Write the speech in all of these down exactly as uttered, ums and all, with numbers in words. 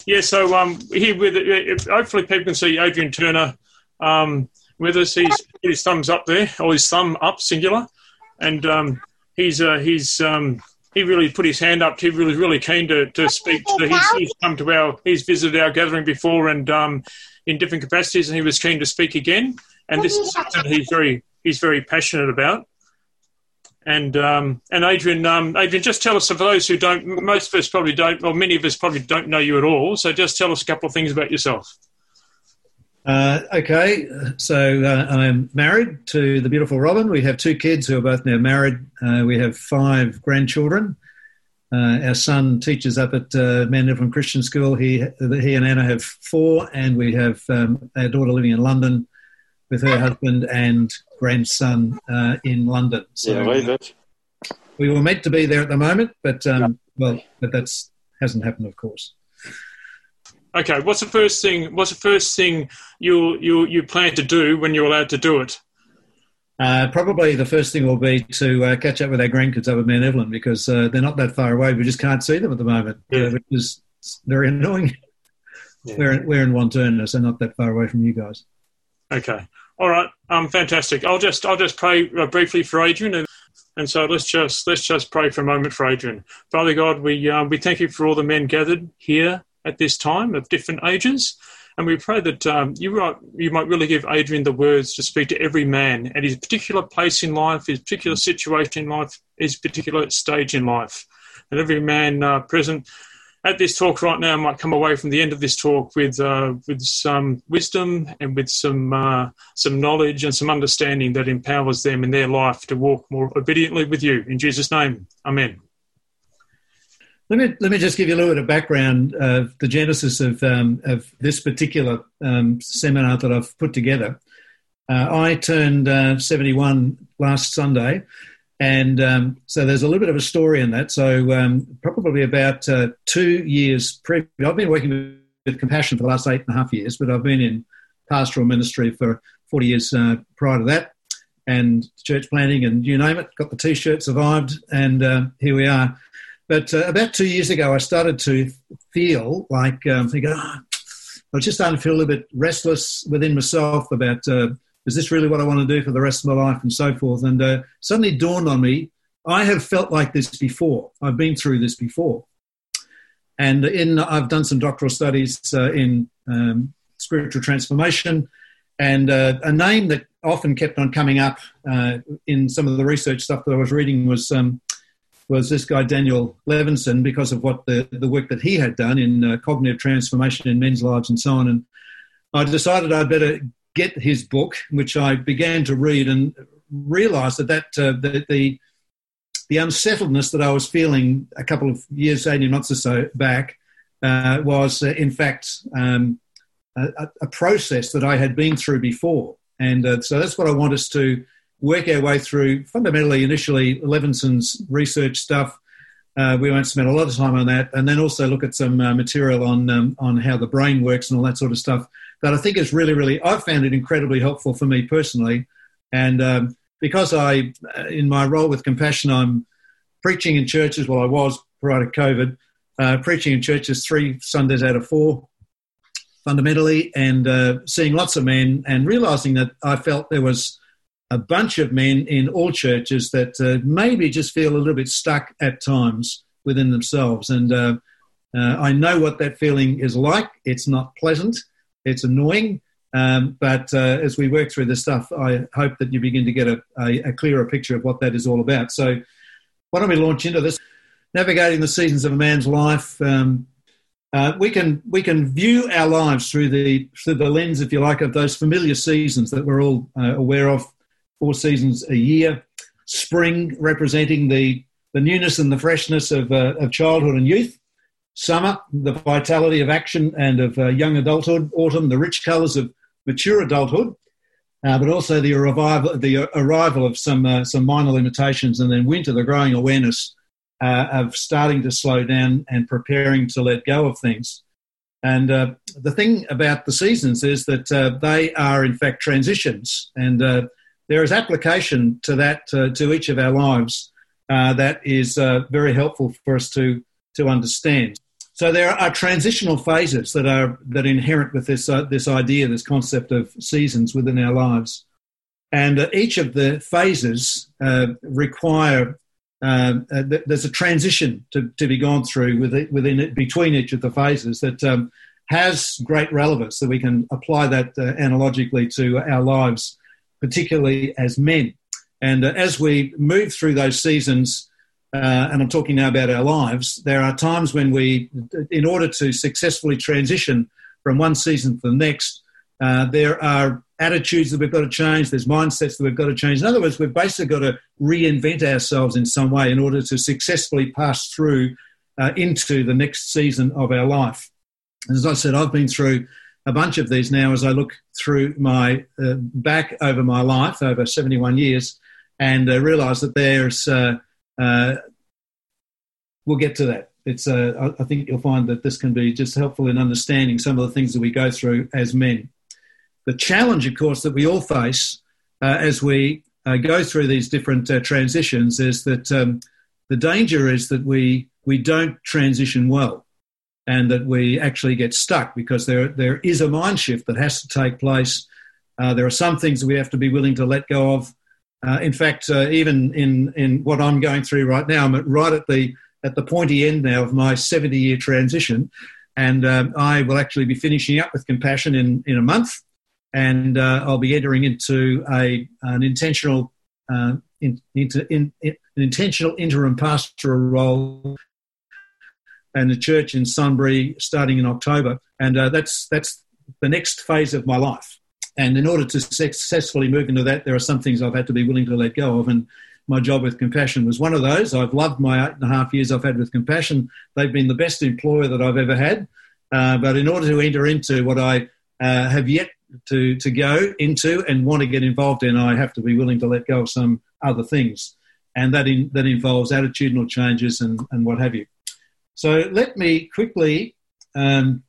Yeah, so um, here with uh, hopefully people can see Adrian Turner um, with us. He's put his thumbs up there, or his thumb up, singular, and um, he's uh, he's um, he really put his hand up. He really really keen to to speak. To, he's, he's come to our, he's visited our gathering before, and um, in different capacities, and he was keen to speak again. And this is something he's very he's very passionate about. And um, and Adrian, um, Adrian, just tell us, for those who don't, most of us probably don't, or many of us probably don't know you at all. So just tell us a couple of things about yourself. Uh, okay, so uh, I'm married to the beautiful Robin. We have two kids who are both now married. Uh, we have five grandchildren. Uh, our son teaches up at uh, Mount Evelyn Christian School. He he and Anna have four, and we have um, our daughter living in London with her husband and grandson uh, in London. So yeah, leave it. We were meant to be there at the moment, but um, well, but that's hasn't happened, of course. Okay, what's the first thing? What's the first thing you you you plan to do when you're allowed to do it? Uh, probably the first thing will be to uh, catch up with our grandkids over at Mount Evelyn, because uh, they're not that far away. We just can't see them at the moment, yeah. uh, which is very annoying. Yeah. We're we're in Wantirna, so not that far away from you guys. Okay. All right. Um, fantastic. I'll just I'll just pray uh, briefly for Adrian, and, and so let's just let's just pray for a moment for Adrian. Father God, we um, we thank you for all the men gathered here at this time of different ages, and we pray that um, you might you might really give Adrian the words to speak to every man at his particular place in life, his particular situation in life, his particular stage in life, and every man uh, present at this talk right now might come away from the end of this talk with uh, with some wisdom and with some uh, some knowledge and some understanding that empowers them in their life to walk more obediently with you. In Jesus' name, amen. Let me let me just give you a little bit of background of the genesis of um, of this particular um, seminar that I've put together. Uh, I turned uh, seventy-one last Sunday. And um, so there's a little bit of a story in that. So um, probably about uh, two years previous, I've been working with, with Compassion for the last eight and a half years, but I've been in pastoral ministry for forty years uh, prior to that, and church planting and you name it. Got the T-shirt, survived, and uh, here we are. But uh, about two years ago, I started to feel like, um, thinking, oh, I was just starting to feel a little bit restless within myself about uh, is this really what I want to do for the rest of my life and so forth? And uh, suddenly dawned on me, I have felt like this before. I've been through this before. And in I've done some doctoral studies uh, in um, spiritual transformation, and uh, a name that often kept on coming up uh, in some of the research stuff that I was reading was um, was this guy Daniel Levinson, because of what the, the work that he had done in uh, cognitive transformation in men's lives and so on. And I decided I'd better get his book, which I began to read, and realised that, that uh, the, the the unsettledness that I was feeling a couple of years, eighteen months or so back, uh, was uh, in fact um, a, a process that I had been through before. And uh, so that's what I want us to work our way through. Fundamentally, initially, Levinson's research stuff. Uh, we won't spend a lot of time on that, and then also look at some uh, material on um, on how the brain works and all that sort of stuff. That I think is really, really, I've found it incredibly helpful for me personally. And um, because I, in my role with Compassion, I'm preaching in churches, well, I was prior to COVID, uh, preaching in churches three Sundays out of four, fundamentally, and uh, seeing lots of men, and realising that I felt there was a bunch of men in all churches that uh, maybe just feel a little bit stuck at times within themselves. And uh, uh, I know what that feeling is like. It's not pleasant. It's annoying, um, but uh, as we work through this stuff, I hope that you begin to get a, a, a clearer picture of what that is all about. So why don't we launch into this? Navigating the seasons of a man's life. Um, uh, we can we can view our lives through the through the lens, if you like, of those familiar seasons that we're all uh, aware of. Four seasons a year. Spring representing the, the newness and the freshness of, uh, of childhood and youth. Summer, the vitality of action and of uh, young adulthood. Autumn, the rich colours of mature adulthood, uh, but also the revival, the arrival of some uh, some minor limitations. And then winter, the growing awareness uh, of starting to slow down and preparing to let go of things. And uh, the thing about the seasons is that uh, they are, in fact, transitions. And uh, there is application to that, uh, to each of our lives, uh, that is uh, very helpful for us to, to understand. So there are transitional phases that are that are inherent with this uh, this idea, this concept of seasons within our lives, and uh, each of the phases uh, require uh, uh, there's a transition to, to be gone through within, within it, between each of the phases that um, has great relevance. That we can apply that uh, analogically to our lives, particularly as men. And uh, as we move through those seasons. Uh, and I'm talking now about our lives, there are times when we, in order to successfully transition from one season to the next, uh, there are attitudes that we've got to change, there's mindsets that we've got to change. In other words, we've basically got to reinvent ourselves in some way in order to successfully pass through uh, into the next season of our life. As I said, I've been through a bunch of these now as I look through my uh, back over my life, over seventy-one years, and uh, realise that there's... Uh, Uh, we'll get to that. It's. Uh, I think you'll find that this can be just helpful in understanding some of the things that we go through as men. The challenge, of course, that we all face uh, as we uh, go through these different uh, transitions is that um, the danger is that we we don't transition well, and that we actually get stuck because there there is a mind shift that has to take place. Uh, there are some things that we have to be willing to let go of. Uh, in fact, uh, even in, in what I'm going through right now, I'm at, right at the at the pointy end now of my seventy-year transition, and um, I will actually be finishing up with Compassion in, in a month, and uh, I'll be entering into a an intentional uh, in, into, in, in, an intentional interim pastoral role in the church in Sunbury starting in October, and uh, that's that's the next phase of my life. And in order to successfully move into that, there are some things I've had to be willing to let go of. And my job with Compassion was one of those. I've loved my eight and a half years I've had with Compassion. They've been the best employer that I've ever had. Uh, but in order to enter into what I uh, have yet to, to go into and want to get involved in, I have to be willing to let go of some other things. And that in, that involves attitudinal changes and, and what have you. So let me quickly... Um,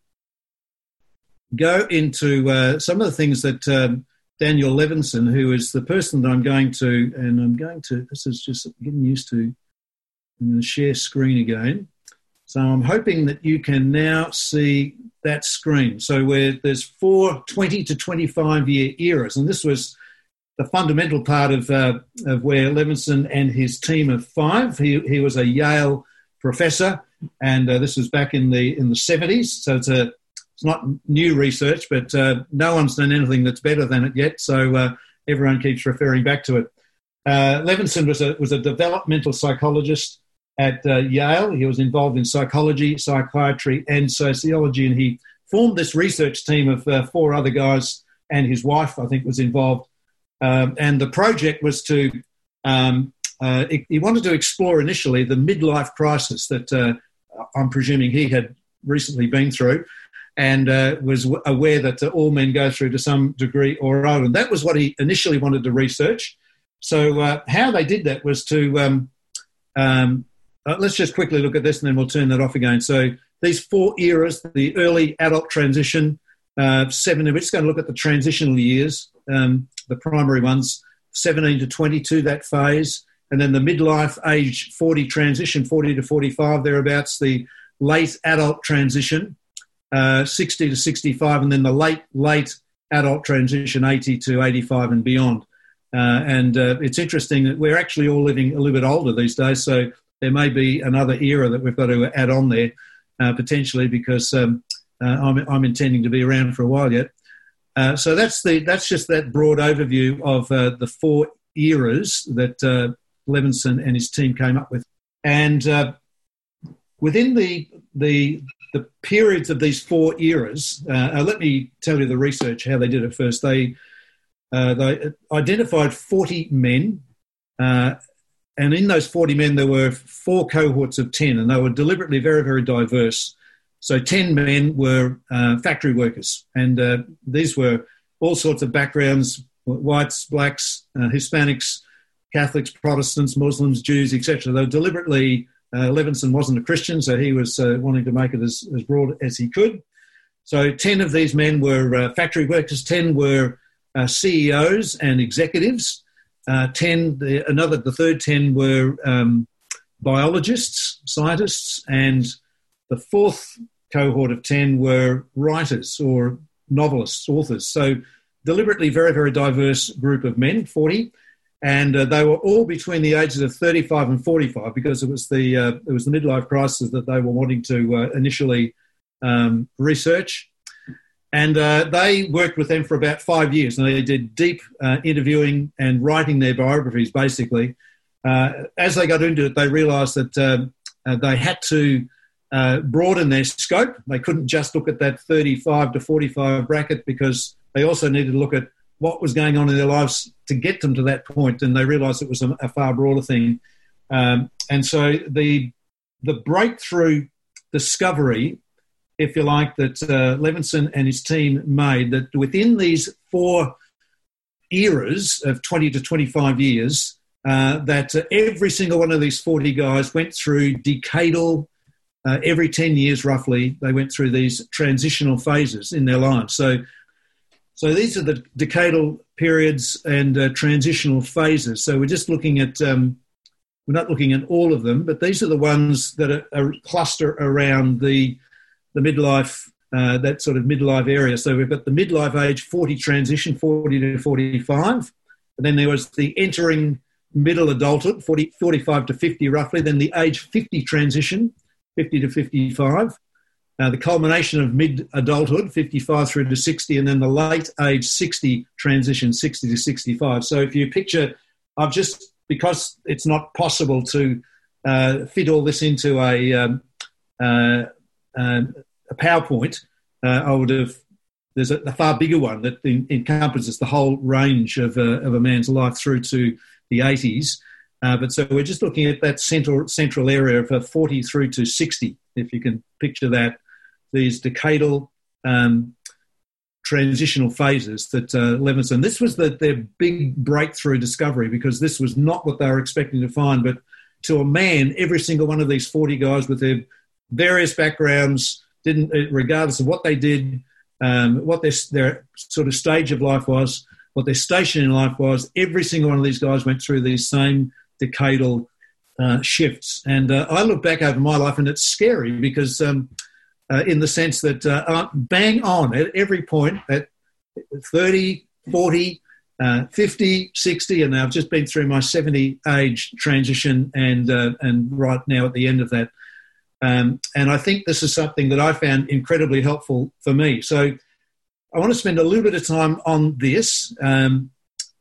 go into uh, some of the things that um, Daniel Levinson, who is the person that I'm going to, and I'm going to, this is just getting used to, I'm going to share screen again. So I'm hoping that you can now see that screen. So where there's four twenty to twenty-five year eras, and this was the fundamental part of, uh, of where Levinson and his team of five, he, he was a Yale professor, and uh, this was back in the in the seventies, so it's a It's not new research, but uh, no one's done anything that's better than it yet, so uh, everyone keeps referring back to it. Uh, Levinson was a, was a developmental psychologist at uh, Yale. He was involved in psychology, psychiatry, and sociology, and he formed this research team of uh, four other guys, and his wife, I think, was involved. Um, and the project was to, um, uh, he wanted to explore initially the midlife crisis that uh, I'm presuming he had recently been through, and uh, was aware that uh, all men go through to some degree or other. And that was what he initially wanted to research. So uh, how they did that was to, um, um, uh, let's just quickly look at this and then we'll turn that off again. So these four eras, the early adult transition, uh, seven, we're just going to look at the transitional years, um, the primary ones, seventeen to twenty-two, that phase, and then the midlife age forty transition, forty to forty-five, thereabouts, the late adult transition, Uh, sixty to sixty-five, and then the late, late adult transition, eighty to eighty-five and beyond. Uh, and uh, it's interesting that we're actually all living a little bit older these days, so there may be another era that we've got to add on there, uh, potentially, because um, uh, I'm, I'm intending to be around for a while yet. Uh, so that's the that's just that broad overview of uh, the four eras that uh, Levinson and his team came up with. And uh, within the the the periods of these four eras, uh, uh, let me tell you the research, how they did it first. They, uh, they identified forty men, uh, and in those forty men there were four cohorts of ten, and they were deliberately very, very diverse. So ten men were uh, factory workers, and uh, these were all sorts of backgrounds, whites, blacks, uh, Hispanics, Catholics, Protestants, Muslims, Jews, et cetera. They were deliberately... Uh, Levinson wasn't a Christian, so he was uh, wanting to make it as, as broad as he could. So ten of these men were uh, factory workers, ten were uh, C E Os and executives, uh, ten, the, another, the third ten were um, biologists, scientists, and the fourth cohort of ten were writers or novelists, authors. So deliberately very, very diverse group of men, forty, and uh, they were all between the ages of thirty-five and forty-five because it was the uh, it was the midlife crisis that they were wanting to uh, initially um, research. And uh, they worked with them for about five years, and they did deep uh, interviewing and writing their biographies, basically. Uh, as they got into it, they realised that uh, uh, they had to uh, broaden their scope. They couldn't just look at that thirty-five to forty-five bracket because they also needed to look at what was going on in their lives to get them to that point, and they realised it was a, a far broader thing. Um, and so the the breakthrough discovery, if you like, that uh, Levinson and his team made, that within these four eras of twenty to twenty-five years, uh, that uh, every single one of these forty guys went through decadal, uh, every ten years roughly, they went through these transitional phases in their lives. So, so these are the decadal periods and uh, transitional phases. So we're just looking at, um, we're not looking at all of them, but these are the ones that are, are cluster around the the midlife, uh, that sort of midlife area. So we've got the midlife age forty transition, forty to forty-five. And then there was the entering middle adulthood, forty, forty-five to fifty roughly. Then the age fifty transition, fifty to fifty-five. Uh, the culmination of mid-adulthood, fifty-five through to sixty. And then the late age sixty transition, sixty to sixty-five. So if you picture, I've just, because it's not possible to uh, fit all this into a... Um, uh, Um, a PowerPoint, uh, I would have, there's a, a far bigger one that in, encompasses the whole range of, uh, of a man's life through to the eighties. Uh, but so we're just looking at that central central area of uh, forty through to sixty, if you can picture that, these decadal um, transitional phases that uh, Levinson, this was the, their big breakthrough discovery, because this was not what they were expecting to find, but to a man, every single one of these forty guys with their various backgrounds, didn't, regardless of what they did, um, what their, their sort of stage of life was, what their station in life was, every single one of these guys went through these same decadal uh, shifts. And uh, I look back over my life and it's scary because um, uh, in the sense that uh, I'm bang on at every point at thirty, forty, uh, fifty, sixty, and I've just been through my seventy age transition and, uh, and right now at the end of that. Um, and I think this is something that I found incredibly helpful for me. So I want to spend a little bit of time on this. Um,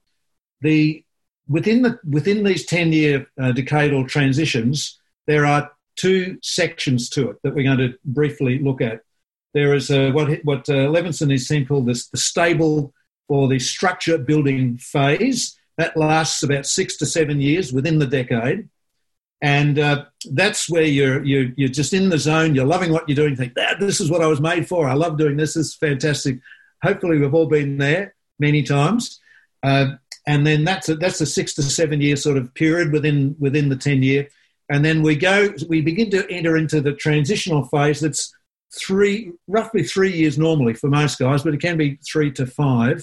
the within the within these ten-year uh, decadal transitions, there are two sections to it that we're going to briefly look at. There is uh, what what uh, Levinson and his team call this the stable or the structure building phase. That lasts about six to seven years within the decade. And uh, that's where you're, you're you're just in the zone. You're loving what you're doing. You think, ah, this is what I was made for. I love doing this. This is fantastic. Hopefully, we've all been there many times. Uh, and then that's a, that's a six to seven year sort of period within within the ten year. And then we go. We begin to enter into the transitional phase. That's three, roughly three years normally for most guys, but it can be three to five.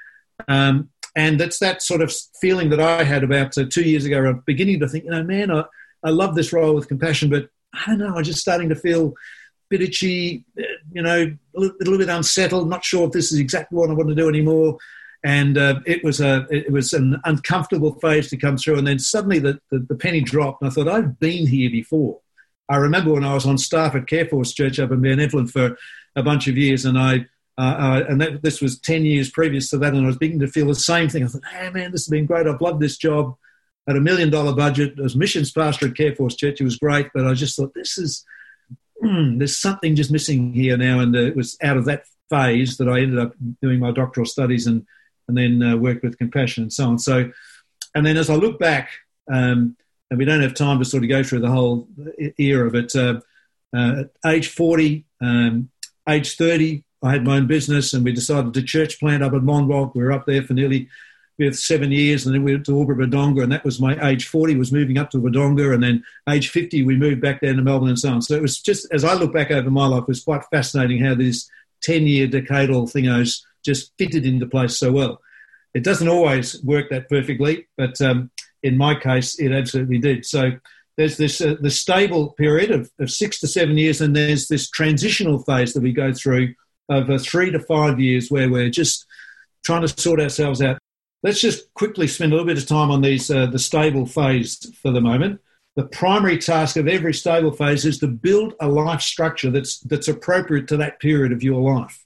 Um, and that's that sort of feeling that I had about uh, two years ago. I'm beginning to think, you know, man, I. I love this role with compassion, but I don't know, I'm just starting to feel a bit itchy, you know, a little, a little bit unsettled, not sure if this is exactly what I want to do anymore. And uh, it was a it was an uncomfortable phase to come through. And then suddenly the, the, the penny dropped, and I thought, I've been here before. I remember when I was on staff at Careforce Church up in Mount Evelyn for a bunch of years, and I uh, uh, and that, this was ten years previous to that, and I was beginning to feel the same thing. I thought, hey, man, this has been great. I've loved this job. Had a million dollar budget. I was missions pastor at Careforce Church. It was great, but I just thought, this is, mm, there's something just missing here now. And uh, it was out of that phase that I ended up doing my doctoral studies and, and then uh, worked with compassion and so on. So, and then as I look back, um, and we don't have time to sort of go through the whole era of it, uh, uh, at age forty, um, age thirty, I had my own business and we decided to church plant up at Monbulk. We were up there for nearly We had seven years, and then we went to Albury Wodonga, and that was my age forty, was moving up to Wodonga, and then age fifty, we moved back down to Melbourne and so on. So it was just, as I look back over my life, it was quite fascinating how these ten-year decadal thingos just fitted into place so well. It doesn't always work that perfectly, but um, in my case, it absolutely did. So there's this uh, the stable period of, of six to seven years, and there's this transitional phase that we go through over three to five years where we're just trying to sort ourselves out. Let's just quickly spend a little bit of time on these uh, the stable phase for the moment. The primary task of every stable phase is to build a life structure that's that's appropriate to that period of your life.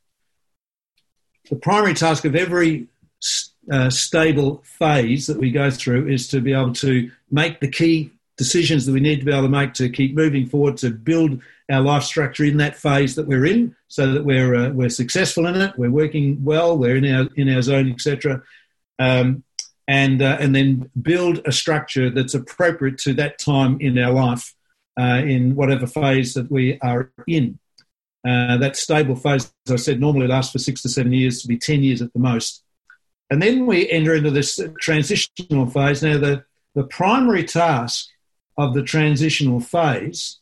The primary task of every uh, stable phase that we go through is to be able to make the key decisions that we need to be able to make to keep moving forward, to build our life structure in that phase that we're in, so that we're uh, we're successful in it, we're working well, we're in our in our zone, et cetera. Um, and uh, and then build a structure that's appropriate to that time in our life, uh, in whatever phase that we are in. Uh, that stable phase, as I said, normally lasts for six to seven years, to be ten years at the most. And then we enter into this transitional phase. Now, the, the primary task of the transitional phase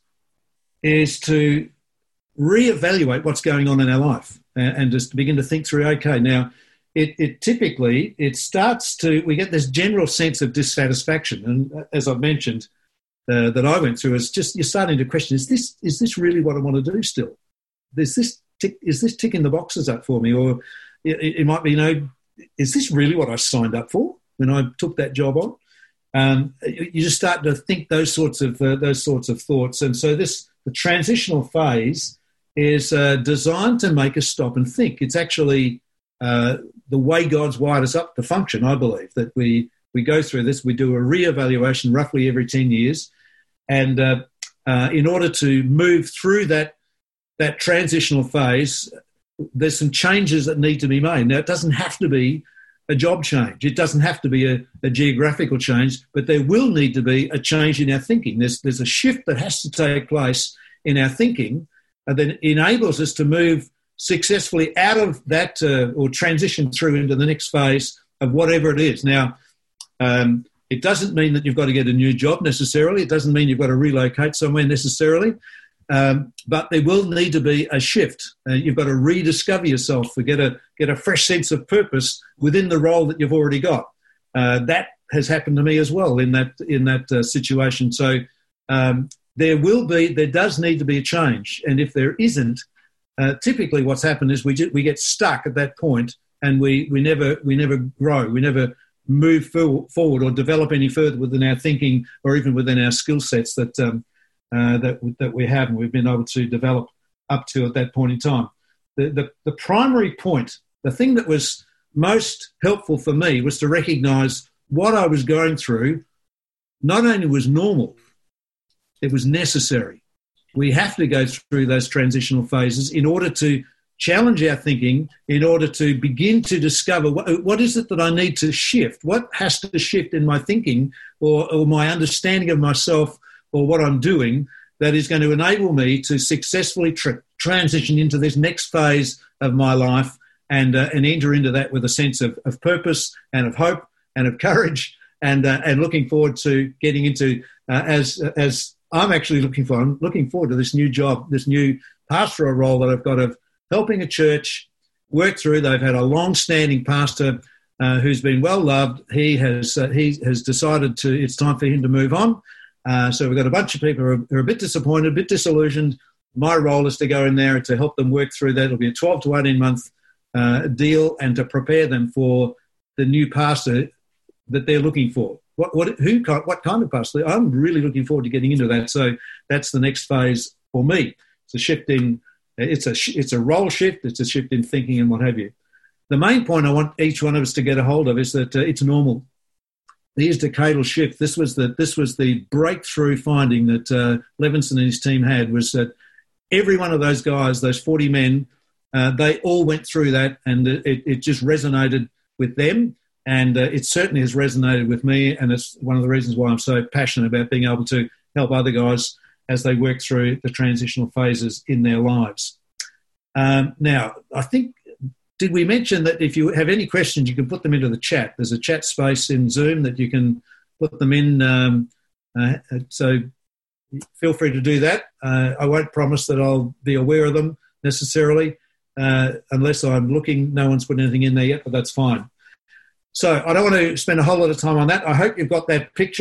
is to reevaluate what's going on in our life and, and just begin to think through, okay, now, It, it typically, it starts to, we get this general sense of dissatisfaction. And as I've mentioned, uh, that I went through, is just, you're starting to question, is this is this really what I want to do still? Is this, tick, is this ticking the boxes up for me? Or it, it might be, you know, is this really what I signed up for when I took that job on? Um, you just start to think those sorts of uh, those sorts of thoughts. And so this, the transitional phase is uh, designed to make us stop and think. It's actually Uh, the way God's wired us up to function, I believe, that we, we go through this, we do a re-evaluation roughly every ten years, and uh, uh, in order to move through that that transitional phase, there's some changes that need to be made. Now, it doesn't have to be a job change. It doesn't have to be a, a geographical change, but there will need to be a change in our thinking. There's, there's a shift that has to take place in our thinking uh, that enables us to move successfully out of that uh, or transition through into the next phase of whatever it is. Now, um, it doesn't mean that you've got to get a new job necessarily. It doesn't mean you've got to relocate somewhere necessarily. Um, but there will need to be a shift. Uh, you've got to rediscover yourself, to get a, get a fresh sense of purpose within the role that you've already got. Uh, that has happened to me as well in that, in that uh, situation. So um, there will be, there does need to be a change. And if there isn't, Uh, typically what's happened is we ju- we get stuck at that point, and we, we never we never grow, we never move for- forward or develop any further within our thinking or even within our skill sets that um, uh, that that we have and we've been able to develop up to at that point in time. The, the the primary point, the thing that was most helpful for me, was to recognise what I was going through not only was normal, it was necessary. We have to go through those transitional phases in order to challenge our thinking, in order to begin to discover what, what is it that I need to shift? What has to shift in my thinking or, or my understanding of myself or what I'm doing that is going to enable me to successfully tra- transition into this next phase of my life and uh, and enter into that with a sense of, of purpose and of hope and of courage and uh, and looking forward to getting into, uh, as as I'm actually looking for, I'm looking forward to this new job, this new pastoral role that I've got of helping a church work through. They've had a long-standing pastor uh, who's been well loved. He has uh, he has decided to, it's time for him to move on. Uh, so we've got a bunch of people who are, who are a bit disappointed, a bit disillusioned. My role is to go in there and to help them work through that. It'll be a twelve to eighteen month uh, deal, and to prepare them for the new pastor that they're looking for. What what who what kind of pastor? I'm really looking forward to getting into that. So that's the next phase for me. It's a shift in, it's a it's a role shift. It's a shift in thinking and what have you. The main point I want each one of us to get a hold of is that uh, it's normal. These decadal shift. This was the this was the breakthrough finding that uh, Levinson and his team had, was that every one of those guys, those forty men, uh, they all went through that, and it, it just resonated with them. And uh, it certainly has resonated with me, and it's one of the reasons why I'm so passionate about being able to help other guys as they work through the transitional phases in their lives. Um, now, I think, did we mention that if you have any questions, you can put them into the chat? There's a chat space in Zoom that you can put them in. Um, uh, so feel free to do that. Uh, I won't promise that I'll be aware of them necessarily, uh, unless I'm looking. No one's put anything in there yet, but that's fine. So I don't want to spend a whole lot of time on that. I hope you've got that picture.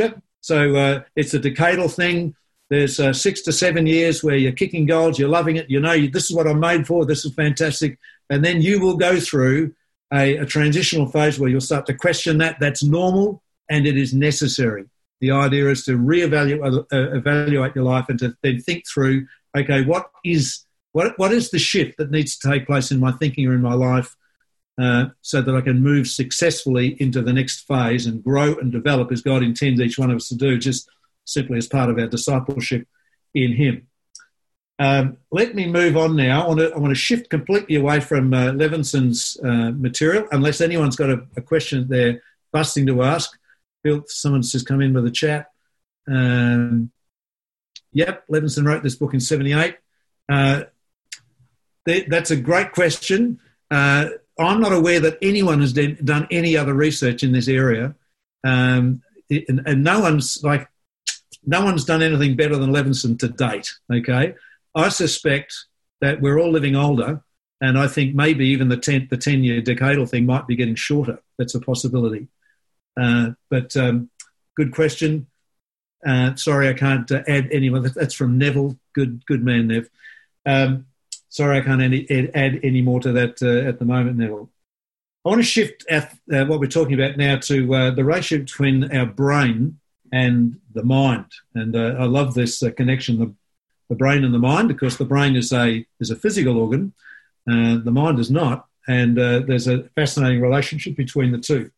So uh, it's a decadal thing. There's uh, six to seven years where you're kicking goals, you're loving it, you know, this is what I'm made for, this is fantastic. And then you will go through a, a transitional phase where you'll start to question that. That's normal and it is necessary. The idea is to reevaluate uh, evaluate your life and to then think through, okay, what is what what is the shift that needs to take place in my thinking or in my life uh, so that I can move successfully into the next phase and grow and develop as God intends each one of us to do, just simply as part of our discipleship in Him. Um, let me move on now. I want to, I want to shift completely away from uh, Levinson's uh, material, unless anyone's got a, a question they're busting to ask. Bill, someone's just come in with a chat. Um, yep, Levinson wrote this book in seventy-eight. Uh, th- that's a great question. Uh, I'm not aware that anyone has de- done any other research in this area, um, it, and, and no one's like no one's done anything better than Levinson to date. Okay, I suspect that we're all living older, and I think maybe even the ten the ten year decadal thing might be getting shorter. That's a possibility. Uh, but um, good question. Uh, sorry, I can't uh, add any more. That's from Neville. Good, good man, Nev. Um, sorry, I can't any, add, add any more to that uh, at the moment, Neville. I want to shift our, uh, what we're talking about now to uh, the ratio between our brain and the mind. And uh, I love this uh, connection, the, the brain and the mind, because the brain is a is a physical organ, uh, the mind is not, and uh, there's a fascinating relationship between the two.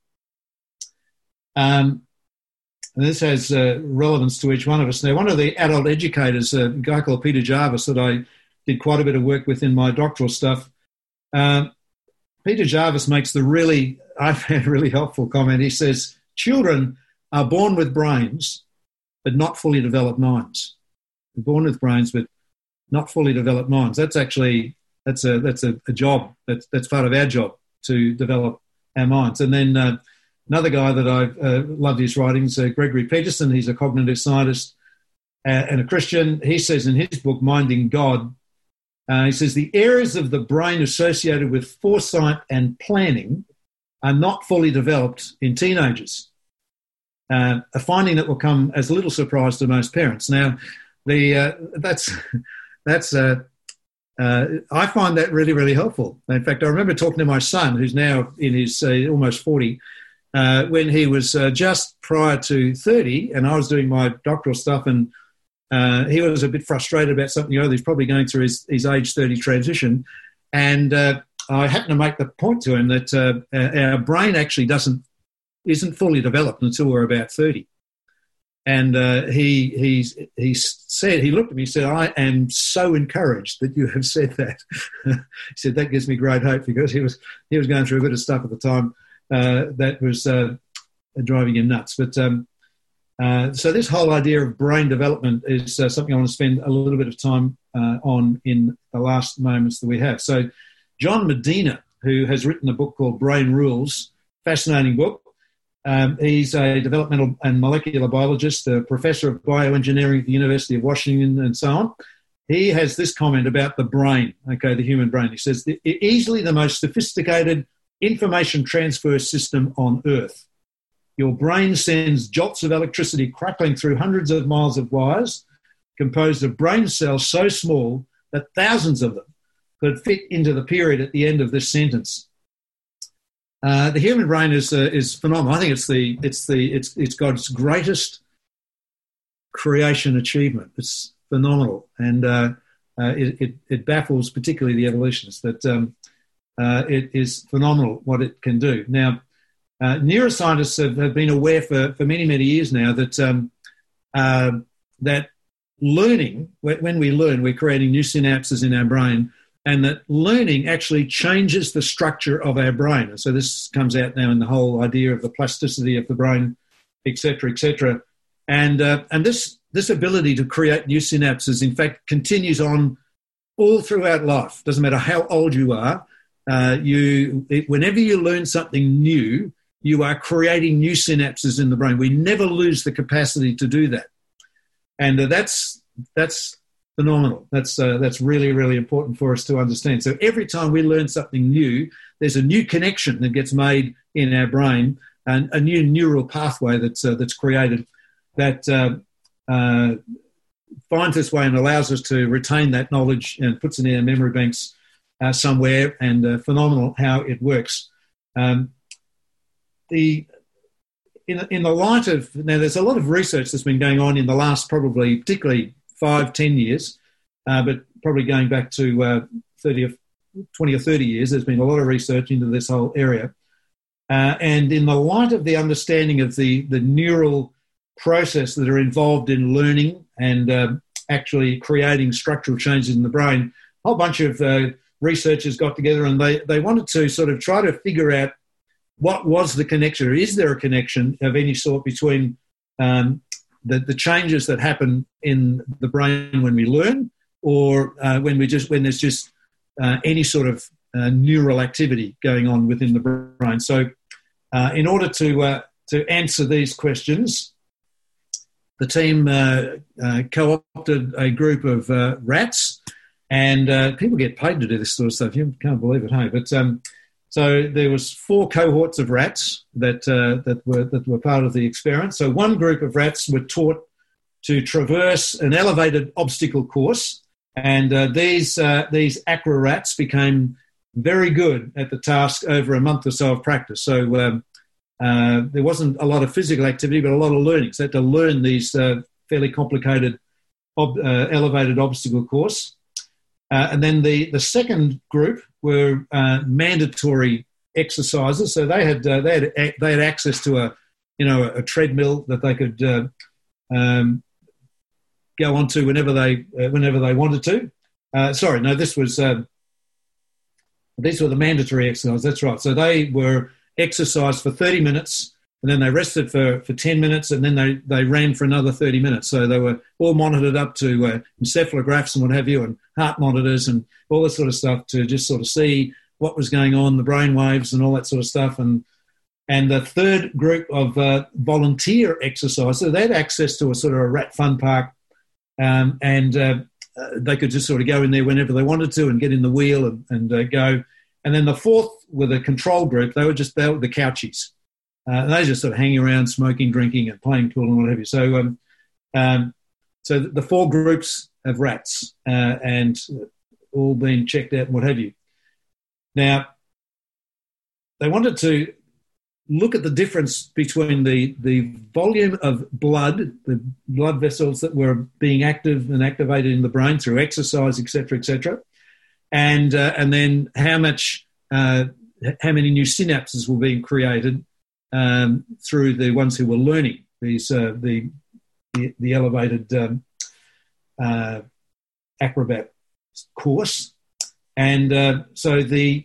Um, and this has uh, relevance to each one of us. Now, one of the adult educators, a guy called Peter Jarvis, that I did quite a bit of work with in my doctoral stuff, uh, Peter Jarvis makes the really, I found really helpful comment. He says, children are born with brains, but not fully developed minds. They're born with brains, but not fully developed minds. That's actually, that's a that's a, a job. That's, that's part of our job, to develop our minds. And then uh, another guy that I've uh, loved his writings, uh, Gregory Peterson, he's a cognitive scientist uh, and a Christian. He says in his book, Minding God, uh, he says, the areas of the brain associated with foresight and planning are not fully developed in teenagers, uh, a finding that will come as a little surprise to most parents. Now, the uh, that's, that's uh, uh, I find that really, really helpful. In fact, I remember talking to my son, who's now in his uh, almost forty, Uh, when he was uh, just prior to thirty, and I was doing my doctoral stuff, and uh, he was a bit frustrated about something or other. He's probably going through his, his age thirty transition. And uh, I happened to make the point to him that uh, our brain actually doesn't isn't fully developed until we're about thirty. And uh, he he's, he said, he looked at me and said, I am so encouraged that you have said that. He said, that gives me great hope, because he was he was going through a bit of stuff at the time. Uh, that was uh, driving him nuts. But um, uh, so this whole idea of brain development is uh, something I want to spend a little bit of time uh, on in the last moments that we have. So John Medina, who has written a book called Brain Rules, fascinating book. Um, he's a developmental and molecular biologist, a professor of bioengineering at the University of Washington and so on. He has this comment about the brain, okay, the human brain. He says, easily the most sophisticated information transfer system on Earth. Your brain sends jolts of electricity crackling through hundreds of miles of wires, composed of brain cells so small that thousands of them could fit into the period at the end of this sentence. Uh, the human brain is uh, is phenomenal. I think it's the it's the it's it's God's greatest creation achievement. It's phenomenal, and uh, uh, it, it it baffles particularly the evolutionists that. Um, Uh, it is phenomenal what it can do. Now, uh, neuroscientists have, have been aware for, for many, many years now that um, uh, that learning, when we learn, we're creating new synapses in our brain, and that learning actually changes the structure of our brain. And so this comes out now in the whole idea of the plasticity of the brain, et cetera, et cetera. And, uh, and this, this ability to create new synapses, in fact, continues on all throughout life. Doesn't matter how old you are. Uh, you, it, whenever you learn something new, you are creating new synapses in the brain. We never lose the capacity to do that, and uh, that's that's phenomenal. That's uh, that's really really important for us to understand. So every time we learn something new, there's a new connection that gets made in our brain, and a new neural pathway that's uh, that's created. that uh, uh, finds its way and allows us to retain that knowledge and puts it in our memory banks uh, somewhere, and uh, phenomenal how it works. Um, the in, in the light of, now there's a lot of research that's been going on in the last probably particularly five, ten years, uh, but probably going back to uh, thirty or twenty or thirty years, there's been a lot of research into this whole area. Uh, and in the light of the understanding of the, the neural process that are involved in learning and uh, actually creating structural changes in the brain, a whole bunch of uh, researchers got together and they, they wanted to sort of try to figure out what was the connection, or is there a connection of any sort between um, the, the changes that happen in the brain when we learn, or uh, when we just when there's just uh, any sort of uh, neural activity going on within the brain. So uh, in order to uh, to answer these questions, the team uh, uh, co-opted a group of uh, rats, and uh, people get paid to do this sort of stuff. You can't believe it, hey? But um, so there was four cohorts of rats that uh, that were that were part of the experiment. So one group of rats were taught to traverse an elevated obstacle course, and uh, these uh, these acro rats became very good at the task over a month or so of practice. So um, uh, there wasn't a lot of physical activity, but a lot of learning. So they had to learn these uh, fairly complicated ob- uh, elevated obstacle course. Uh, and then the, the second group were uh, mandatory exercises. So they had uh, they had they had access to a you know a treadmill that they could uh, um, go onto whenever they uh, whenever they wanted to. Uh, sorry, no, this was uh, these were the mandatory exercises. That's right. So they were exercised for thirty minutes, and then they rested for, for ten minutes, and then they, they ran for another thirty minutes. So they were all monitored up to uh, encephalographs and what have you, and heart monitors and all this sort of stuff to just sort of see what was going on, the brain waves and all that sort of stuff. And and the third group of uh, volunteer exercise, so they had access to a sort of a rat fun park, um, and uh, uh, they could just sort of go in there whenever they wanted to and get in the wheel and, and uh, go. And then the fourth were the control group. They were just they were the couchies. Uh, they were just sort of hanging around, smoking, drinking, and playing pool and what have you. So, um, um, so the four groups of rats uh, and all being checked out and what have you. Now, they wanted to look at the difference between the, the volume of blood, the blood vessels that were being active and activated in the brain through exercise, et cetera, et cetera, and uh, and then how much, uh, how many new synapses were being created um, through the ones who were learning these uh, the, the the elevated um, uh, acrobat course, and uh, so the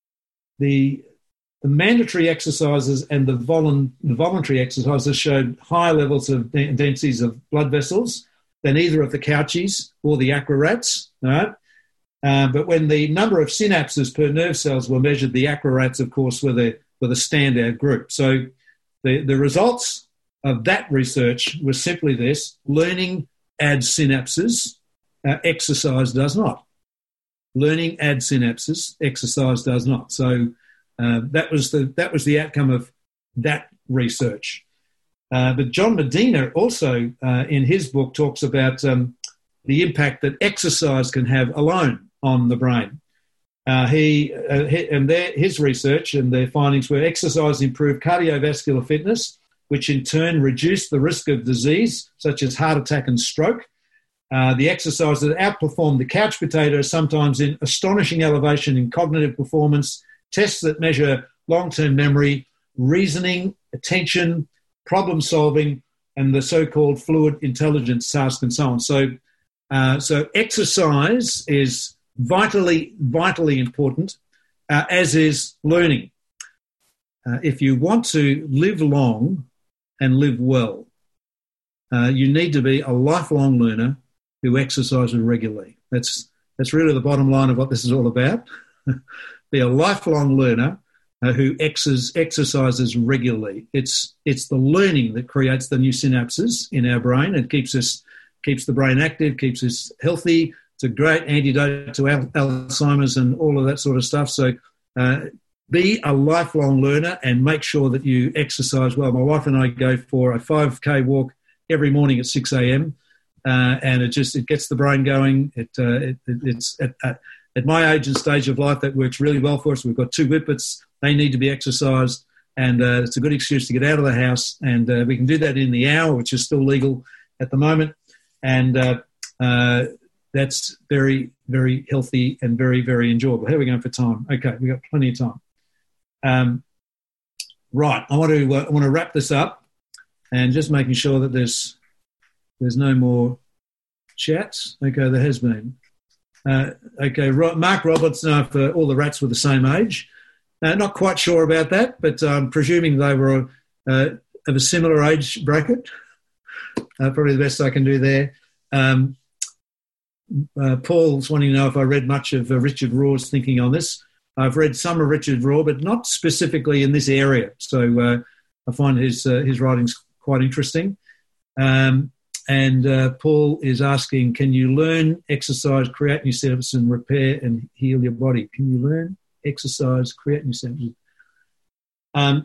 the the mandatory exercises and the, volun, the voluntary exercises showed higher levels of d- densities of blood vessels than either of the couchies or the acro rats. Right? Uh, but when the number of synapses per nerve cells were measured, the acro rats, of course, were the were the standout group. So the, the results of that research was simply this: learning adds synapses, uh, exercise does not. Learning adds synapses, exercise does not. So uh, that was the that was the outcome of that research. Uh, but John Medina also, uh, in his book, talks about um, the impact that exercise can have alone on the brain. Uh, he, uh, he and their, his research and their findings were exercise improved cardiovascular fitness, which in turn reduced the risk of disease such as heart attack and stroke. Uh, the exercise that outperformed the couch potato, sometimes in astonishing elevation in cognitive performance, tests that measure long-term memory, reasoning, attention, problem solving, and the so-called fluid intelligence task and so on. So, uh, so exercise is vitally, vitally important, uh, as is learning. Uh, if you want to live long and live well, uh, you need to be a lifelong learner who exercises regularly. That's that's really the bottom line of what this is all about. Be a lifelong learner uh, who exes, exercises regularly. It's it's the learning that creates the new synapses in our brain and keeps us keeps the brain active, keeps us healthy. It's a great antidote to al- Alzheimer's and all of that sort of stuff. So uh, be a lifelong learner and make sure that you exercise well. My wife and I go for a five K walk every morning at six a.m. Uh, and it just it gets the brain going. It, uh, it, it it's at, at, at my age and stage of life that works really well for us. We've got two whippets; they need to be exercised, and uh, it's a good excuse to get out of the house. And uh, we can do that in the hour, which is still legal at the moment, and uh, uh, that's very very healthy and very very enjoyable. How are we going for time? Okay, we've got plenty of time. Um, right, I want to uh, I want to wrap this up, and just making sure that there's. There's no more chats. Okay, there has been. Uh, okay, Mark Roberts, uh, for all the rats were the same age. Uh, not quite sure about that, but I'm presuming they were uh, of a similar age bracket. Uh, probably the best I can do there. Um, uh, Paul's wanting to know if I read much of uh, Richard Raw's thinking on this. I've read some of Richard Raw, but not specifically in this area. So uh, I find his uh, his writings quite interesting. Um, And uh, Paul is asking, can you learn, exercise, create new setups and repair and heal your body? Can you learn, exercise, create new setups? Um,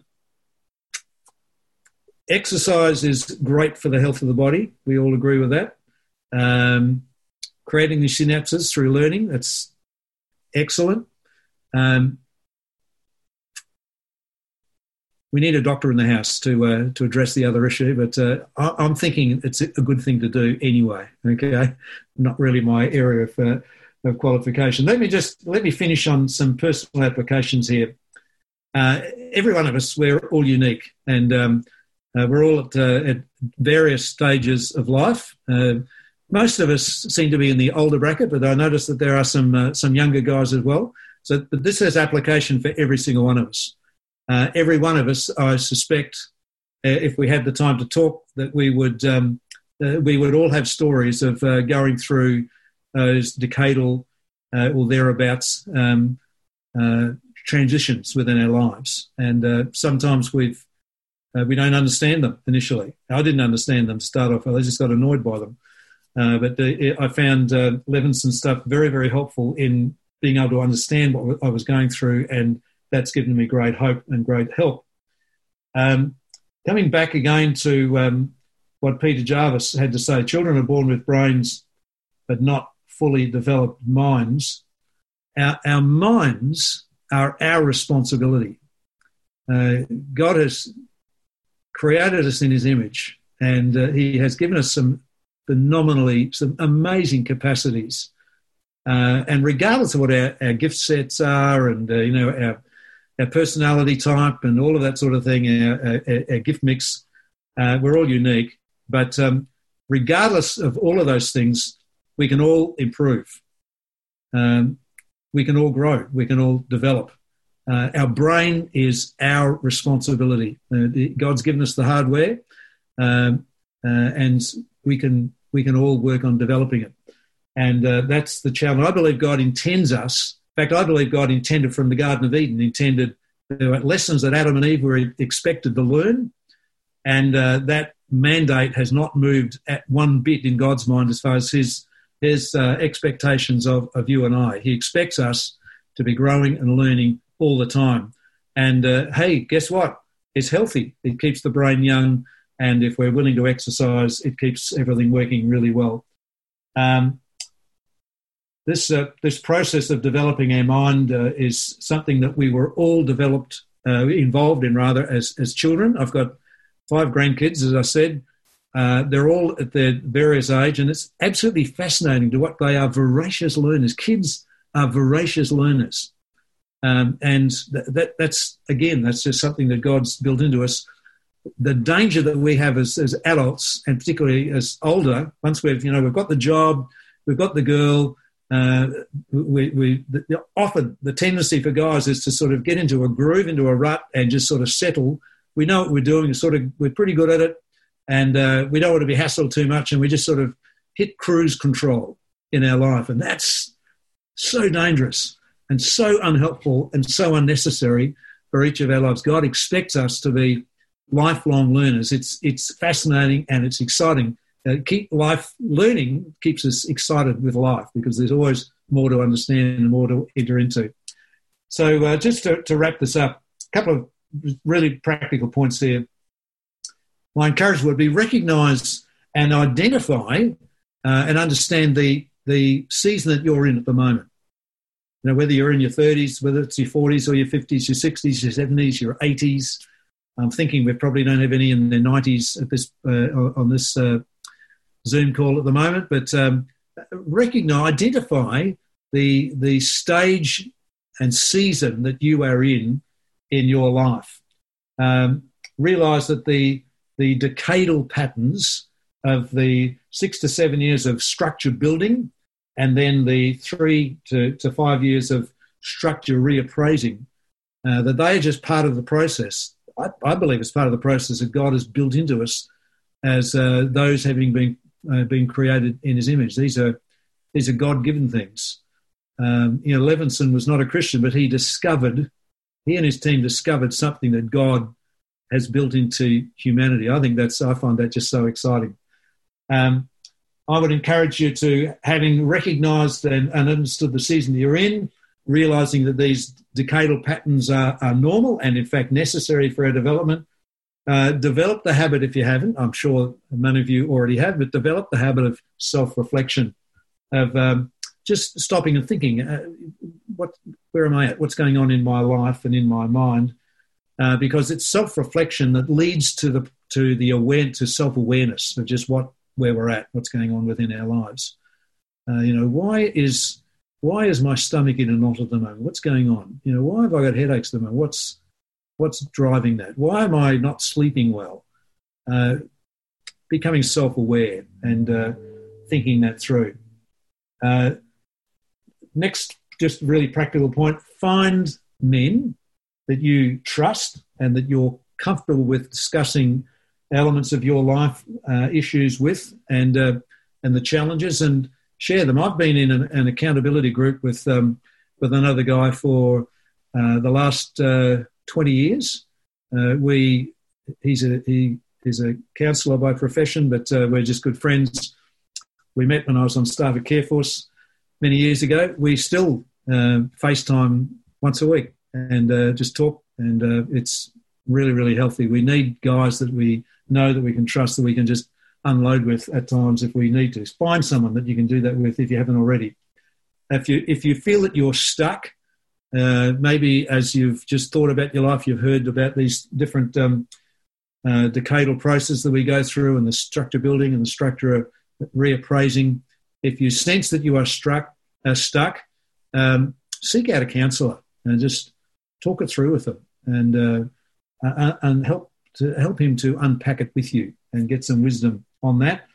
exercise is great for the health of the body. We all agree with that. Um, creating new synapses through learning, that's excellent. Um, We need a doctor in the house to uh, to address the other issue, but uh, I, I'm thinking it's a good thing to do anyway. Okay, not really my area of, uh, of qualification. Let me just let me finish on some personal applications here. Uh, every one of us, we're all unique, and um, uh, we're all at, uh, at various stages of life. Uh, most of us seem to be in the older bracket, but I notice that there are some uh, some younger guys as well. So, but this has application for every single one of us. Uh, every one of us, I suspect, uh, if we had the time to talk, that we would um, uh, we would all have stories of uh, going through those decadal uh, or thereabouts um, uh, transitions within our lives, and uh, sometimes we've uh, we don't understand them initially. I didn't understand them to start off. I just got annoyed by them, uh, but uh, I found uh, Levinson's stuff very, very helpful in being able to understand what I was going through, and that's given me great hope and great help. Um, coming back again to um, what Peter Jarvis had to say, children are born with brains but not fully developed minds. Our, our minds are our responsibility. Uh, God has created us in his image, and uh, he has given us some phenomenally, some amazing capacities. Uh, and regardless of what our, our gift sets are and, uh, you know, our our personality type and all of that sort of thing, our, our, our gift mix, uh, we're all unique. But um, regardless of all of those things, we can all improve. Um, we can all grow. We can all develop. Uh, our brain is our responsibility. Uh, the, God's given us the hardware, um, uh, and we can we can all work on developing it. And uh, that's the challenge. I believe God intends us. In fact, I believe God intended from the Garden of Eden, intended there were lessons that Adam and Eve were expected to learn, and uh, that mandate has not moved at one bit in God's mind as far as his, his uh, expectations of, of you and I. He expects us to be growing and learning all the time. And, uh, hey, guess what? It's healthy. It keeps the brain young, and if we're willing to exercise, it keeps everything working really well. Um, This uh, this process of developing our mind uh, is something that we were all developed, uh, involved in rather, as as children. I've got five grandkids, as I said. Uh, they're all at their various age, and it's absolutely fascinating to what they are voracious learners. Kids are voracious learners. Um, and th- that that's, again, that's just something that God's built into us. The danger that we have as, as adults, and particularly as older, once we've, you know, we've got the job, we've got the girl, Uh, we, we the, often the tendency for guys is to sort of get into a groove, into a rut, and just sort of settle. We know what we're doing, sort of, we're pretty good at it, and uh, we don't want to be hassled too much, and we just sort of hit cruise control in our life, and that's so dangerous and so unhelpful and so unnecessary for each of our lives. God expects us to be lifelong learners. It's it's fascinating and it's exciting. Uh, keep life learning keeps us excited with life because there's always more to understand and more to enter into. So uh, just to, to wrap this up, a couple of really practical points here. My encouragement would be recognise and identify uh, and understand the the season that you're in at the moment. You know, whether you're in your thirties, whether it's your forties or your fifties, your sixties, your seventies, your eighties. I'm thinking we probably don't have any in their nineties at this uh, on this uh, Zoom call at the moment, but um, recognise, identify the the stage and season that you are in in your life. Um, realise that the the decadal patterns of the six to seven years of structure building and then the three to, to five years of structure reappraising, uh, that they are just part of the process. I, I believe it's part of the process that God has built into us as uh, those having been uh, been created in His image. These are these are God-given things. Um, you know, Levinson was not a Christian, but he discovered, he and his team discovered something that God has built into humanity. I think that's, I find that just so exciting. Um, I would encourage you to, having recognised and, and understood the season that you're in, realising that these decadal patterns are, are normal and, in fact, necessary for our development. Uh, develop the habit, if you haven't, I'm sure many of you already have, but develop the habit of self-reflection, of um, just stopping and thinking, uh, what, where am I at? What's going on in my life and in my mind? Uh, because it's self-reflection that leads to the to the aware to self-awareness of just what where we're at, what's going on within our lives. Uh, you know, why is why is my stomach in a knot at the moment? What's going on? You know, why have I got headaches at the moment? What's what's driving that? Why am I not sleeping well? Uh, becoming self-aware and uh, thinking that through. Uh, next, just really practical point: find men that you trust and that you're comfortable with discussing elements of your life, uh, issues with, and uh, and the challenges, and share them. I've been in an, an accountability group with um, with another guy for uh, the last uh, twenty years. Uh, we he's a he is a counsellor by profession, but uh, we're just good friends. We met when I was on staff at Careforce many years ago. We still uh, FaceTime once a week and uh, just talk, and uh, it's really, really healthy. We need guys that we know that we can trust, that we can just unload with at times if we need to. Find someone that you can do that with if you haven't already. If you if you feel that you're stuck, uh, maybe as you've just thought about your life, you've heard about these different um, uh, decadal processes that we go through, and the structure building and the structure reappraising. If you sense that you are struck, uh, stuck, um, seek out a counsellor and just talk it through with them, and uh, uh, and help to help him to unpack it with you and get some wisdom on that.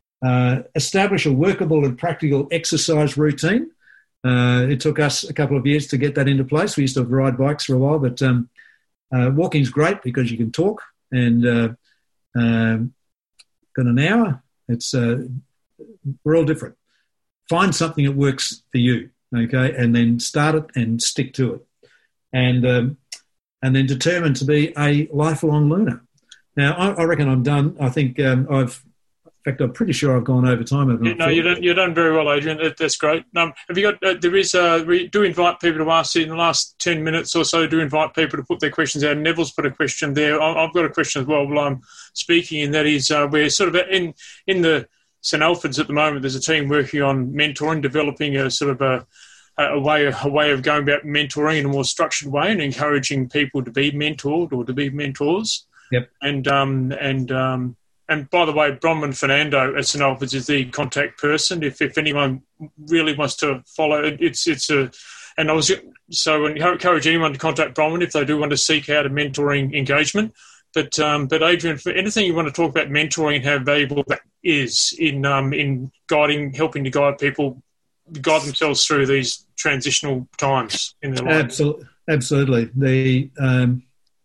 Uh, establish a workable and practical exercise routine. Uh, it took us a couple of years to get that into place. We used to ride bikes for a while, but um, uh, walking's great because you can talk, and uh, um, got an hour. It's uh, we're all different. Find something that works for you, okay, and then start it and stick to it, and um, and then determine to be a lifelong learner. Now, I, I reckon I'm done. I think um, I've, in fact, I'm pretty sure I've gone over time. Yeah, no, you've done, you've done very well, Adrian. That, that's great. Um, have you got? Uh, there is. Uh, we do invite people to ask in the last ten minutes or so. Do invite people to put their questions out. Neville's put a question there. I, I've got a question as well while I'm speaking, and that is, uh, we're sort of in in the Saint Alfred's at the moment. There's a team working on mentoring, developing a sort of a. A way, a way of going about mentoring in a more structured way, and encouraging people to be mentored or to be mentors. Yep. And um, and um, and by the way, Bronwyn Fernando at Saint Alfred's is the contact person. If if anyone really wants to follow, it's it's a. And I was so I encourage anyone to contact Bronwyn if they do want to seek out a mentoring engagement. But um, but Adrian, for anything you want to talk about mentoring and how valuable that is in um, in guiding, helping to guide people. Guide themselves through these transitional times in their life. Absolutely, absolutely. The um,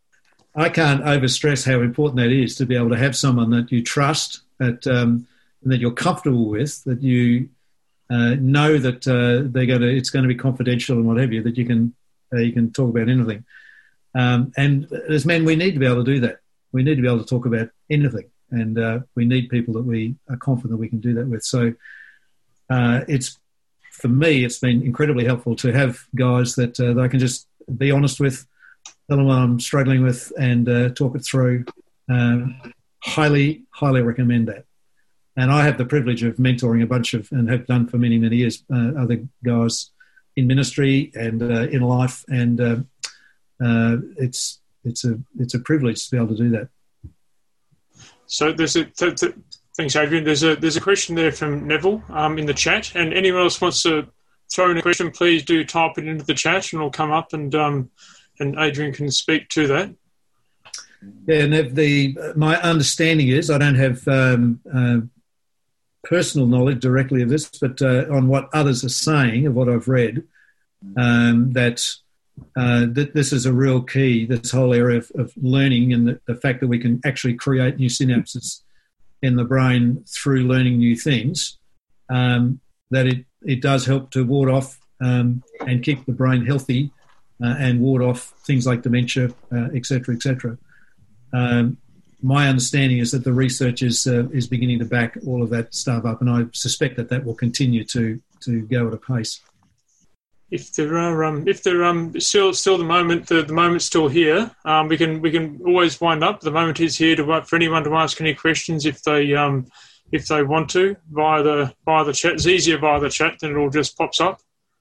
I can't overstress how important that is to be able to have someone that you trust, that um, that you're comfortable with, that you uh, know that uh, they're going to. It's going to be confidential and what have you. That you can uh, you can talk about anything. Um, and as men, we need to be able to do that. We need to be able to talk about anything, and uh, we need people that we are confident we can do that with. So uh, it's. For me, it's been incredibly helpful to have guys that, uh, that I can just be honest with, tell them what I'm struggling with, and uh, talk it through. Um, highly, highly recommend that. and I have the privilege of mentoring a bunch of, and have done for many, many years, uh, other guys in ministry and uh, in life, and uh, uh, it's it's a it's a privilege to be able to do that. So there's a th- th- thanks, Adrian. There's a there's a question there from Neville um, in the chat, and anyone else wants to throw in a question, please do type it into the chat, and it'll come up, and um, and Adrian can speak to that. Yeah, and the my understanding is, I don't have um, uh, personal knowledge directly of this, but uh, on what others are saying, of what I've read, um, that uh, that this is a real key, this whole area of, of learning, and the, the fact that we can actually create new synapses in the brain through learning new things, um, that it, it does help to ward off um, and keep the brain healthy uh, and ward off things like dementia, uh, et cetera, et cetera. Um, my understanding is that the research is uh, is beginning to back all of that stuff up, and I suspect that that will continue to to go at a pace. If there are, um, if there um, still still the moment, the, the moment's still here. Um, we can we can always wind up. The moment is here to for anyone to ask any questions if they um, if they want to via the via the chat. It's easier via the chat than it all just pops up.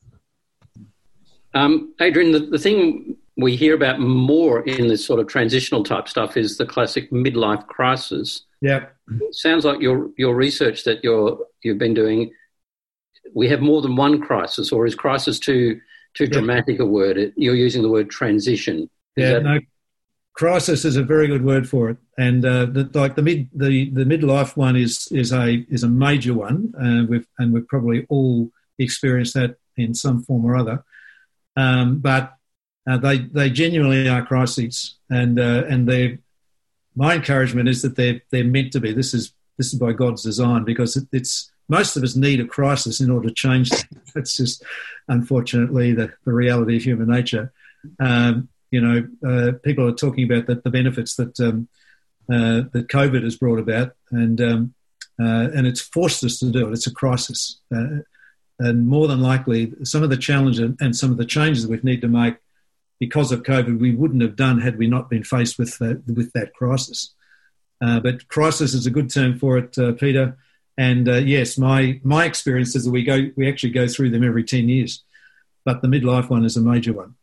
Um, Adrian, the, the thing we hear about more in this sort of transitional type stuff is the classic midlife crisis. Yeah, it sounds like your your research that you're you've been doing. We have more than one crisis, or is crisis too too yeah. dramatic a word? It, you're using the word transition. Is yeah, that... no, crisis is a very good word for it, and uh, the, like the mid the, the midlife one is is a is a major one, and uh, we've and we've probably all experienced that in some form or other. Um, but uh, they they genuinely are crises, and uh, and they. My encouragement is that they're they're meant to be. This is this is by God's design, because it, it's. Most of us need a crisis in order to change things. That's just, unfortunately, the, the reality of human nature. Um, you know, uh, people are talking about the, the benefits that um, uh, that COVID has brought about, and um, uh, and it's forced us to do it. It's a crisis, uh, and more than likely, some of the challenges and some of the changes that we need to make because of COVID, we wouldn't have done had we not been faced with the, with that crisis. Uh, but crisis is a good term for it, uh, Peter. And uh, yes, my my experience is that we go we actually go through them every ten years, but the midlife one is a major one,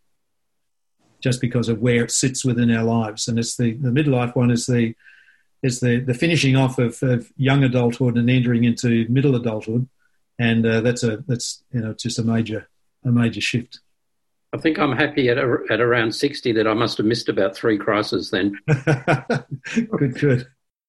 just because of where it sits within our lives. And it's the, the midlife one is the is the, the finishing off of, of young adulthood and entering into middle adulthood, and uh, that's a that's you know just a major a major shift. I think I'm happy at a, at around sixty that I must have missed about three crises then. Good, good.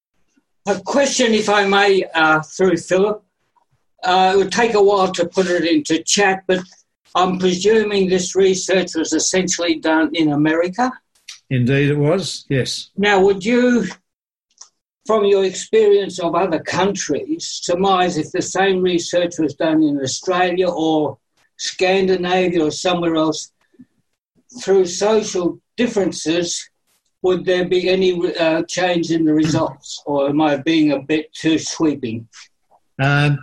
A question, if I may, uh, through Philip. Uh, it would take a while to put it into chat, but I'm presuming this research was essentially done in America? Indeed it was, yes. Now, would you, from your experience of other countries, surmise if the same research was done in Australia or Scandinavia or somewhere else, through social differences, would there be any uh, change in the results, or am I being a bit too sweeping? Um,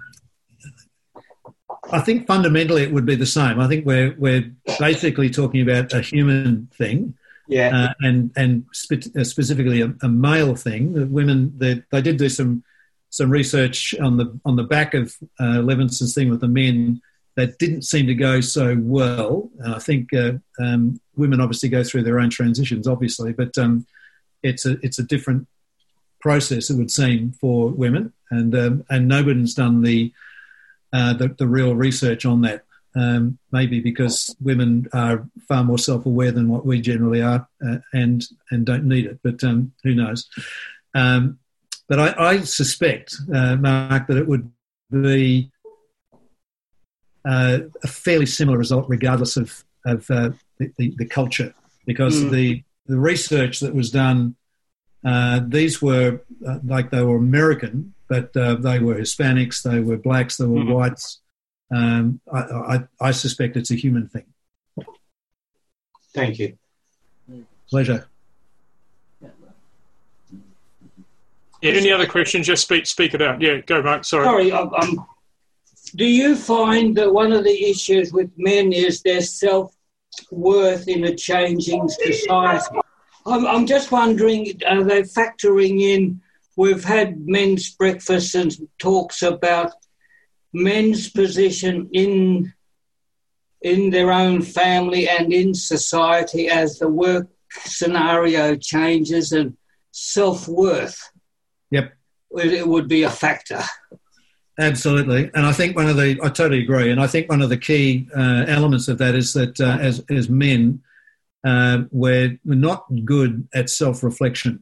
I think fundamentally it would be the same. I think we're we're basically talking about a human thing, yeah, uh, and and spe- uh, specifically a, a male thing. The women they, they did do some some research on the on the back of uh, Levinson's thing with the men that didn't seem to go so well. And I think uh, um, women obviously go through their own transitions, obviously, but um, it's a it's a different process, it would seem, for women, and um, and nobody's done the, uh, the the real research on that. Um, maybe because women are far more self-aware than what we generally are, uh, and and don't need it. But um, who knows? Um, but I, I suspect, uh, Mark, that it would be Uh, a fairly similar result, regardless of of uh, the, the, the culture, because mm. the the research that was done, uh, these were uh, like they were American, but uh, they were Hispanics, they were blacks, they were mm. whites. Um, I, I, I suspect it's a human thing. Thank you. Pleasure. Yeah, any other questions? Just speak speak it out. Yeah, go, Mark. Sorry. Sorry, I'm. I'm Do you find that one of the issues with men is their self-worth in a changing society? I'm, I'm just wondering, are they factoring in we've had men's breakfasts and talks about men's position in in their own family and in society as the work scenario changes, and self-worth. Yep. It would be a factor. Absolutely. And I think one of the, I totally agree, and I think one of the key uh, elements of that is that uh, as, as men, uh, we're, we're not good at self-reflection.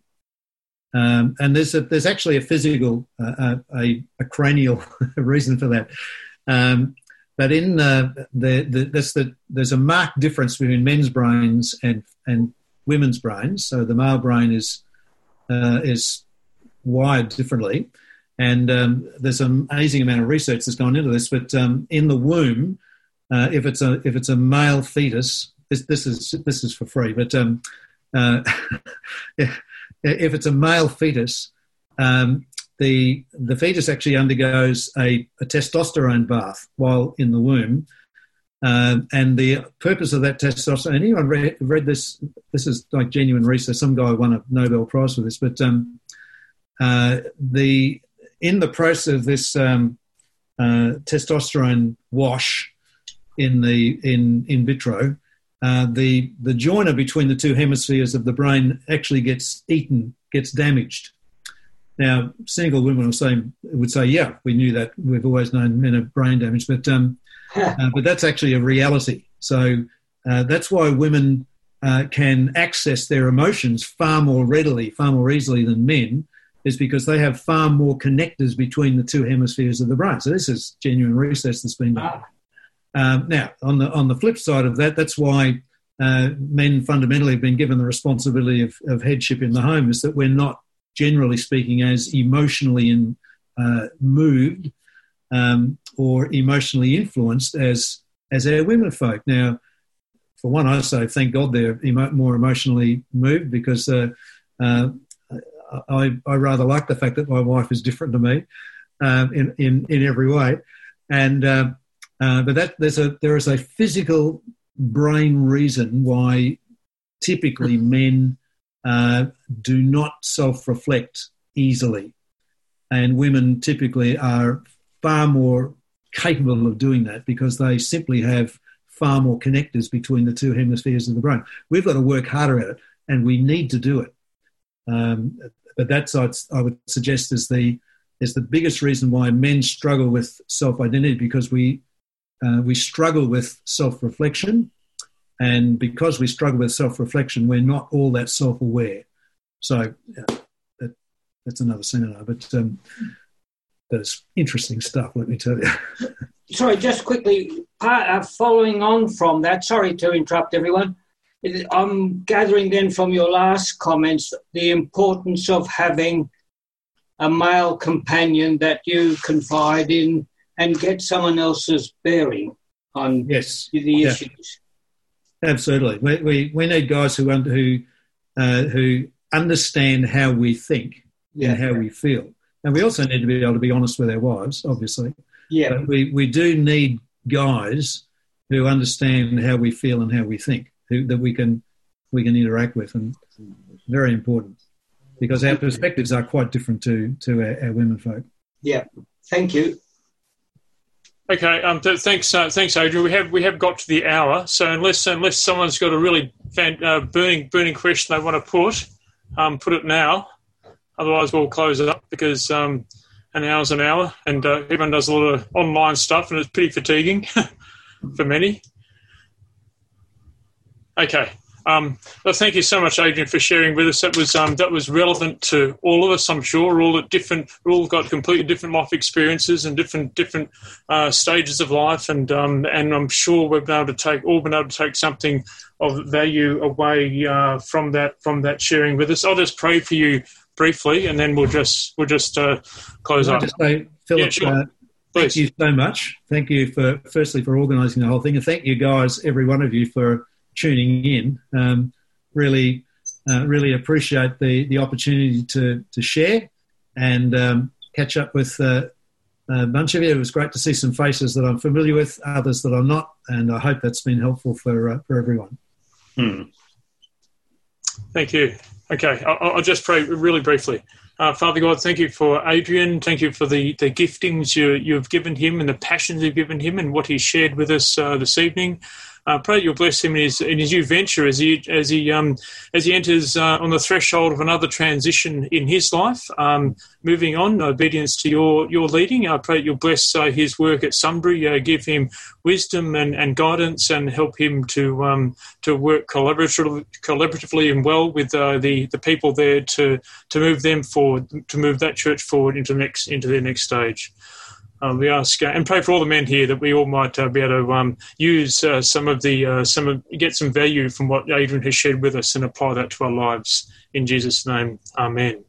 Um, and there's a, there's actually a physical, uh, a, a cranial reason for that. Um, but in uh, the, the, that's the, there's a marked difference between men's brains and, and women's brains. So the male brain is uh, is wired differently. And um, there's an amazing amount of research that's gone into this. But um, in the womb, uh, if it's a if it's a male fetus, this this is this is for free. But um, uh, if it's a male fetus, um, the the fetus actually undergoes a, a testosterone bath while in the womb, uh, and the purpose of that testosterone. Anyone read, read this? This is like genuine research. Some guy won a Nobel Prize for this, but um, uh, the in the process of this um, uh, testosterone wash in the in in vitro, uh, the the joiner between the two hemispheres of the brain actually gets eaten, gets damaged. Now, cynical women will say, would say, yeah, we knew that. We've always known men have brain damage, but um, uh, but that's actually a reality. So uh, that's why women uh, can access their emotions far more readily, far more easily than men, is because they have far more connectors between the two hemispheres of the brain. So this is genuine research that's been done. Um, now, on the on the flip side of that, that's why uh, men fundamentally have been given the responsibility of, of headship in the home, is that we're not, generally speaking, as emotionally in, uh, moved um, or emotionally influenced as as our women folk. Now, for one, I say thank God they're emo- more emotionally moved, because uh, uh, I, I rather like the fact that my wife is different to me um, in, in in every way, and uh, uh, but that there's a there is a physical brain reason why typically men Uh, do not self-reflect easily, and women typically are far more capable of doing that because they simply have far more connectors between the two hemispheres of the brain. We've got to work harder at it, and we need to do it. Um, but that's, I'd, I would suggest, is the is the biggest reason why men struggle with self-identity, because we uh, we struggle with self-reflection. And because we struggle with self-reflection, we're not all that self-aware. So uh, that, that's another seminar, but um, that's interesting stuff, let me tell you. Sorry, just quickly, part, uh, following on from that, sorry to interrupt everyone, I'm gathering then from your last comments the importance of having a male companion that you confide in and get someone else's bearing on yes. the yeah. issues. Absolutely. We, we we need guys who who uh, who understand how we think yeah. and how we feel. And we also need to be able to be honest with our wives, obviously. Yeah. But we, we do need guys who understand how we feel and how we think, who, that we can we can interact with, and very important, because our perspectives are quite different to to our, our women folk. Yeah. Thank you. Okay, um, th- thanks, uh, thanks, Adrian. We have we have got to the hour, so unless unless someone's got a really fan, uh, burning burning question they want to put, um, put it now. Otherwise, we'll close it up, because um, an hour's an hour, and uh, everyone does a lot of online stuff, and it's pretty fatiguing for many. Okay. Um, well, thank you so much, Adrian, for sharing with us. That was um, that was relevant to all of us, I'm sure. We're all at different, we're all got completely different life experiences and different different uh, stages of life, and um, and I'm sure we've been able to take all been able to take something of value away uh, from that from that sharing with us. I'll just pray for you briefly, and then we'll just we'll just uh, close Can I up. just say, Philip, yeah, sure. uh, thank you so much. Thank you for firstly for organising the whole thing, and thank you guys, every one of you, for tuning in. Um, really, uh, really appreciate the the opportunity to to share and um, catch up with uh, a bunch of you. It was great to see some faces that I'm familiar with, others that I'm not, and I hope that's been helpful for uh, for everyone. Hmm. Thank you. Okay, I'll, I'll just pray really briefly. Uh, Father God, thank you for Adrian. Thank you for the, the giftings you, you've given him and the passions you've given him and what he shared with us uh, this evening. I uh, pray you'll bless him in his, in his new venture as he as he um, as he enters uh, on the threshold of another transition in his life. Um, moving on, obedience to your your leading. I pray you'll bless uh, his work at Sunbury. Uh, give him wisdom and, and guidance, and help him to um, to work collaboratively, collaboratively and well with uh, the the people there to to move them forward, to move that church forward into the next into their next stage. Uh, we ask uh, and pray for all the men here that we all might uh, be able to um, use uh, some of the uh, some of, get some value from what Adrian has shared with us and apply that to our lives. In Jesus' name, Amen.